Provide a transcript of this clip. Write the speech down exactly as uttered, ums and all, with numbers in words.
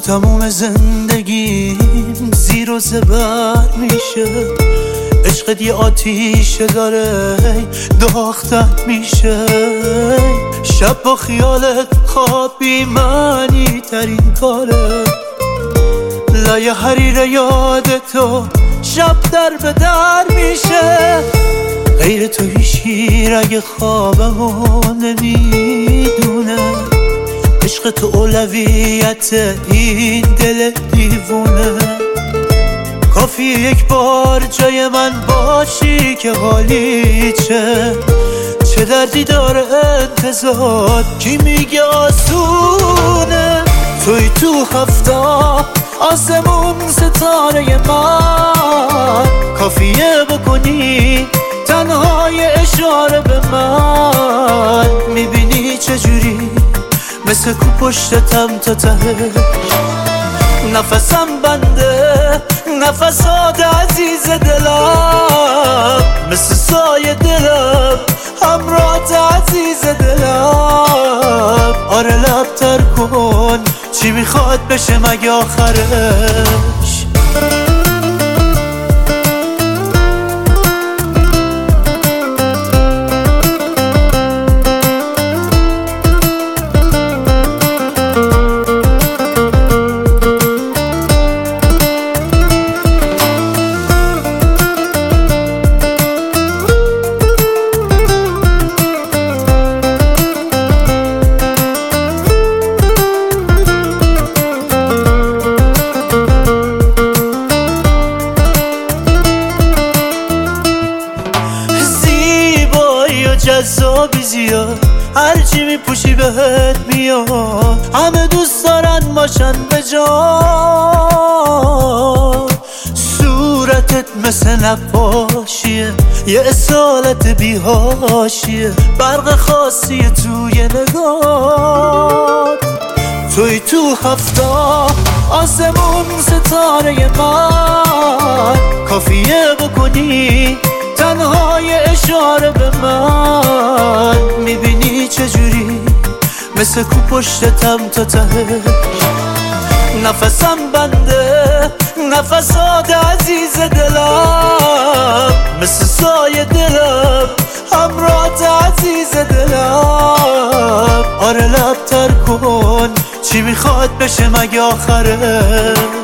تموم زندگیم زیر و زبر میشه، عشقت یه آتیشه داره داختت میشه. شب با خیالت خواب بی معنی ترین کاره، لایه حریر یاد تو شب در به در میشه. غیر تو هیچ اگه خوابمو نمیدونه، عشق تو اولویت این دل دیوونه. کافی یک بار جای من باشی که حالی چه چه دردی داره انتظار، کی میگه آسونه. توی تو هفته آسمون ستاره من، کافیه بکنی تنهای اشاره به من. میبینی چجوری مثل کو پشتتم تا تهش، نفسم بنده نفسات عزیز دلم، مثل سایه دلم همراهت عزیز دلم. آره لب تر کن چی میخواد بشه مگه آخرش. جذابی زیاد هرچی میپوشی بهت میاد، همه دوست دارن باشن به جا. صورتت مثل نقاشیه، یه اصالت بیهاشیه، برق خاصیه توی نگاه. توی تو هفته آسمون ستاره من، کافیه بکنی تنهای اشاره به من. میبینی چجوری مثل کو پشتتم تا تهش، نفسم بنده نفسات عزیز دلم، مثل سایه دلم همراهت عزیز دلم. آره لب تر کن چی میخواد بشه مگه آخرش.